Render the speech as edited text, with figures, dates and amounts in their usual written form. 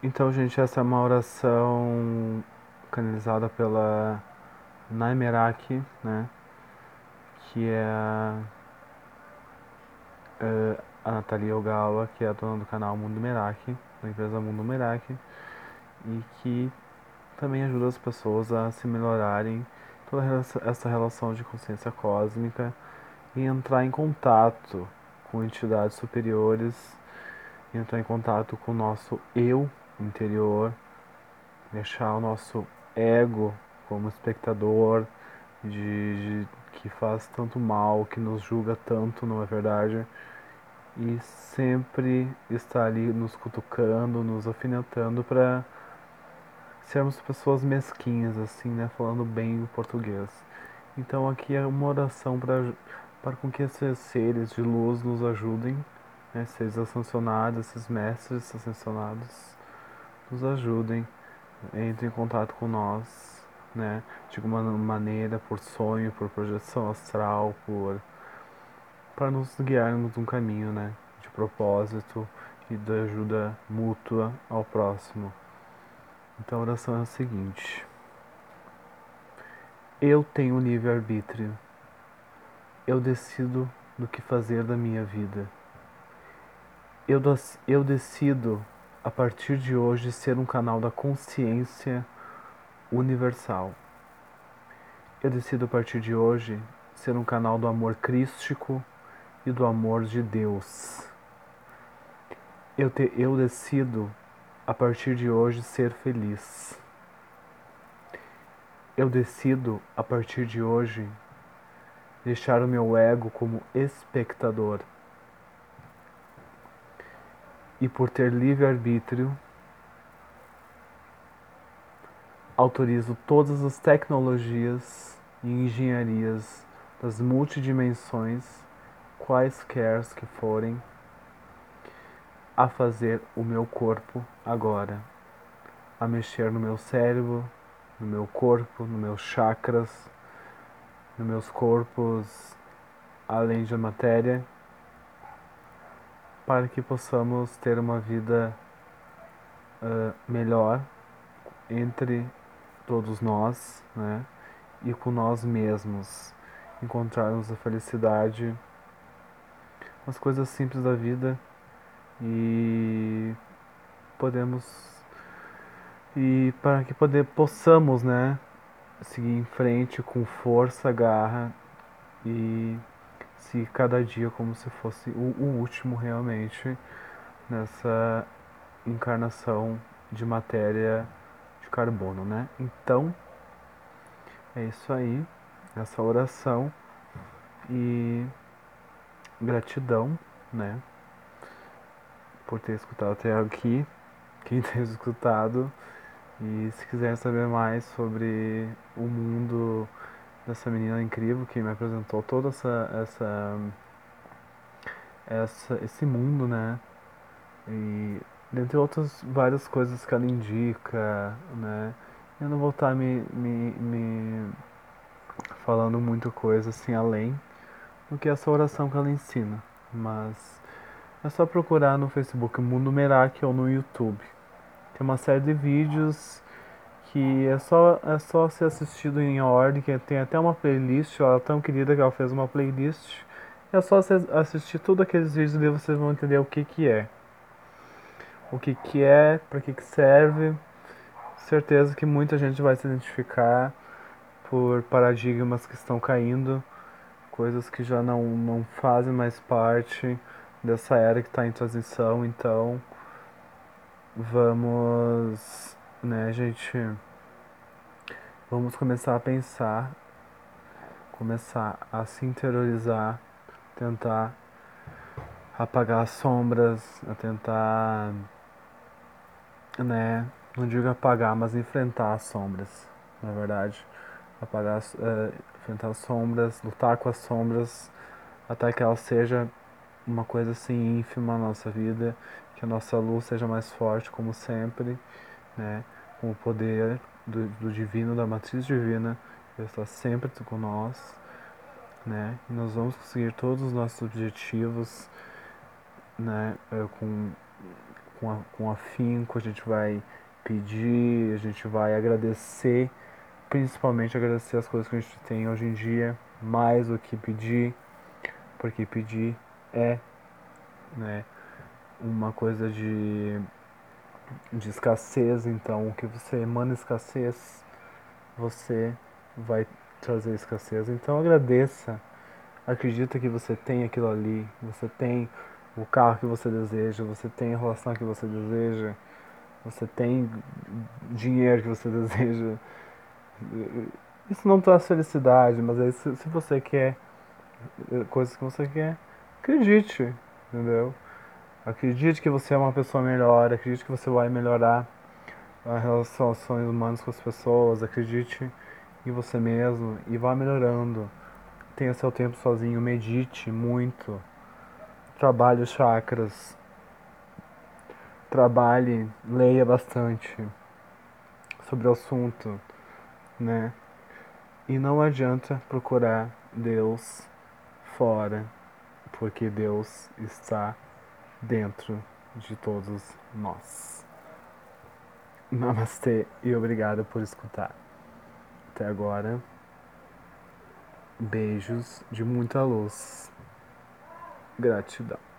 Então, gente, essa é uma oração canalizada pela Nai Meraki, né? Que é a Nathalie Ogawa, que é a dona do canal Mundo Meraki, da empresa Mundo Meraki, e que também ajuda as pessoas a se melhorarem toda essa relação de consciência cósmica e entrar em contato com entidades superiores, entrar em contato com o nosso eu interior, deixar o nosso ego como espectador que faz tanto mal, que nos julga tanto, não é verdade? E sempre estar ali nos cutucando, nos afinetando para sermos pessoas mesquinhas, assim, né? Falando bem o português. Então aqui é uma oração para com que esses seres de luz nos ajudem, né? Seres ascensionados, esses mestres ascensionados, nos ajudem, entrem em contato com nós, né? De alguma maneira, por sonho, por projeção astral, para nos guiarmos num caminho, né? De propósito e de ajuda mútua ao próximo. Então a oração é a seguinte: eu tenho livre-arbítrio. Eu decido do que fazer da minha vida. Eu decido, a partir de hoje, ser um canal da consciência universal. Eu decido, a partir de hoje, ser um canal do amor crístico e do amor de Deus. Eu decido, a partir de hoje, ser feliz. Eu decido, a partir de hoje, deixar o meu ego como espectador. E por ter livre-arbítrio, autorizo todas as tecnologias e engenharias das multidimensões, quaisquer que forem, a fazer o meu corpo agora, a mexer no meu cérebro, no meu corpo, nos meus chakras, nos meus corpos além da matéria, para que possamos ter uma vida melhor entre todos nós, né? E com nós mesmos, encontrarmos a felicidade nas coisas simples da vida e podemos para que possamos, né, seguir em frente com força, garra e se cada dia como se fosse o último realmente nessa encarnação de matéria de carbono, né? Então, é isso aí, essa oração e gratidão, né, por ter escutado até aqui, quem tem escutado. E se quiser saber mais sobre o mundo dessa menina incrível que me apresentou todo esse mundo, né? E dentre outras várias coisas que ela indica, né? Eu não vou estar me falando muita coisa assim além do que essa oração que ela ensina. Mas é só procurar no Facebook Mundo Meraki ou no YouTube. Tem uma série de vídeos que é só ser assistido em ordem, que tem até uma playlist, ela é tão querida que ela fez uma playlist. É só você assistir todos aqueles vídeos e vocês vão entender o que que é. O que que é, para que serve. Certeza que muita gente vai se identificar por paradigmas que estão caindo, coisas que já não fazem mais parte dessa era que está em transição, então vamos, né, gente, vamos começar a pensar, começar a se interiorizar, tentar apagar as sombras, a tentar, né, não digo apagar, mas enfrentar as sombras, na verdade. Apagar, enfrentar as sombras, lutar com as sombras, até que ela seja uma coisa assim ínfima na nossa vida, que a nossa luz seja mais forte, como sempre, né, com o poder do divino, da matriz divina, que está sempre com nós, né, e nós vamos conseguir todos os nossos objetivos, né, com com afinco, a gente vai pedir, a gente vai agradecer, principalmente agradecer as coisas que a gente tem hoje em dia, mais do que pedir, porque pedir é, né, uma coisa de escassez, então o que você emana escassez, você vai trazer escassez. Então agradeça, acredita que você tem aquilo ali, você tem o carro que você deseja, você tem a relação que você deseja, você tem dinheiro que você deseja. Isso não traz felicidade, mas aí se você quer coisas que você quer, acredite, entendeu? Acredite que você é uma pessoa melhor, acredite que você vai melhorar as relações humanas com as pessoas, acredite em você mesmo e vá melhorando. Tenha seu tempo sozinho, medite muito, trabalhe os chakras, trabalhe, leia bastante sobre o assunto, né? E não adianta procurar Deus fora, porque Deus está dentro de todos nós. Namastê e obrigado por escutar. Até agora, beijos de muita luz. Gratidão.